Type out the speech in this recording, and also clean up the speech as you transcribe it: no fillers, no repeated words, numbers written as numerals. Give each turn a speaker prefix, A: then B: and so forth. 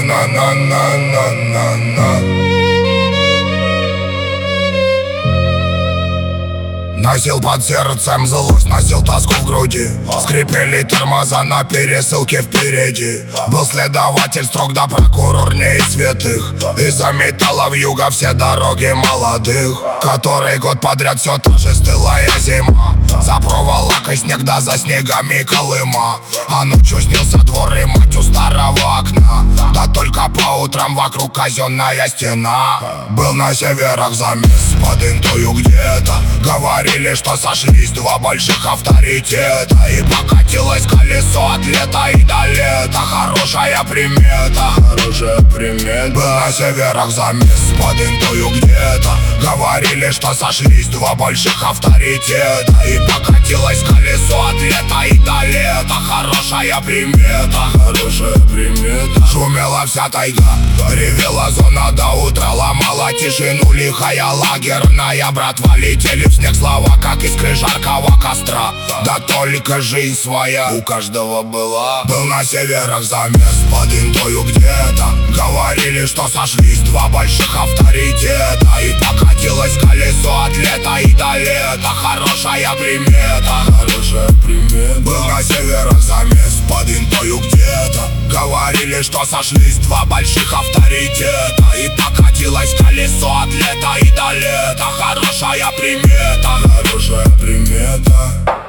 A: На-на-на-на-на-на-на. Носил под сердцем злость, носил тоску в груди. Скрипели тормоза на пересылке впереди. Был следователь строг, да прокурор не из святых. Из-за металла вьюга все дороги молодых. Который год подряд все та же стылая зима. За проволокой снег, да за снегами Колыма. А ночью снился двор и мать у старого окна. Да только по утрам вокруг казенная стена. Был на северах замес под Интою где-то. Говорили, что сошлись два больших авторитета. И покатилось колесо от лета и до лета. Хорошая примета, хорошая примета. Был на северах замес под Интою где-то. Говорили, что сошлись два больших авторитета. И покатилось колесо от лета и до лета. Хорошая примета, хорошая примета. Шумела вся тайга, ревела зона до утра. Ломала тишину лихая лагерная братва. Летели в снег слова, как искры жаркого костра. Да только жизнь своя у каждого была. Был на северах замес под Интою где-то. Говорили, что сошлись два больших авторитета. И покатилось колесо от лета и до лета. Хорошая примета, хорошая примета. Был на северах замес под Интою где-то. Говорили, что сошлись два больших авторитета. И покатилось колесо от лета и до лета. Хорошая примета, хорошая примета.